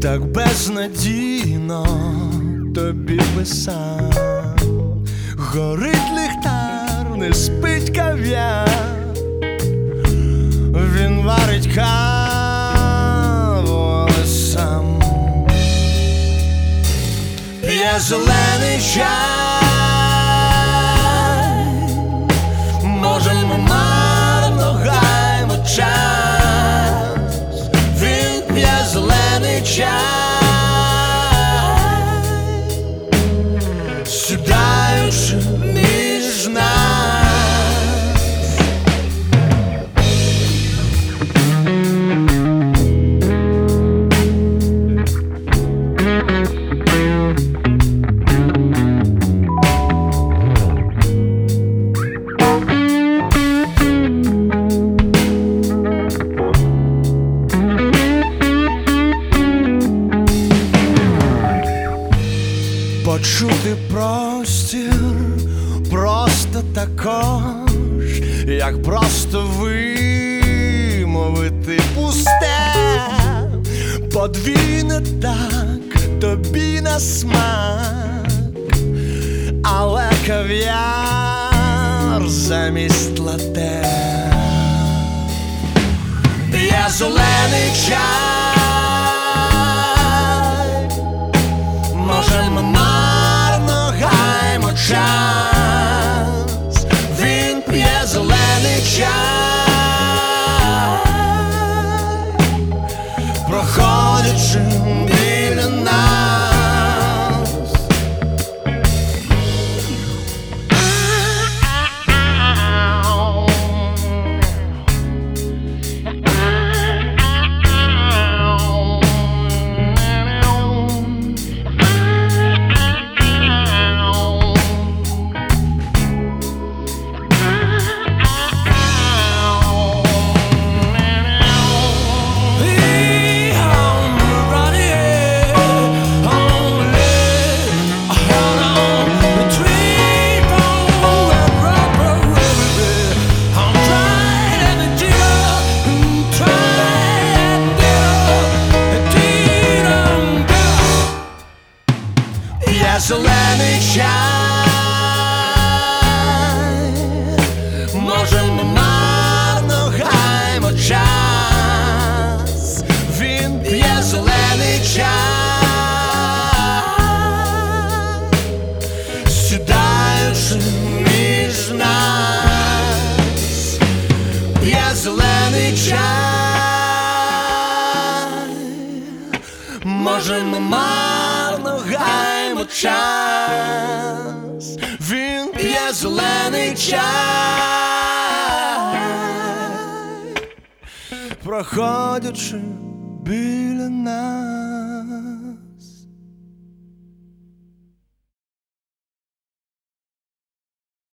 Так безнадійно тобі писав, горить ліхтар, не спить кав'яр, він варить каву, але сам п'є зелений чай. Може, ми марно гаймо час, він п'є зелений чай, сідаючи між нас. Почути простір просто також, як просто вимовити пусте. Подвійне так тобі на смак, але кав'яр замість лате п'є зелений чай. Може, ми марно гаймо час, він п'є зелений чай, проходячи біля нас. Зелений чай, може, ми марно гаймо час, він п'є зелений чай, сідаючи між нас, п'є зелений чай, може, ми марно гаймо час, він п'є зелений чай, проходячи біля нас.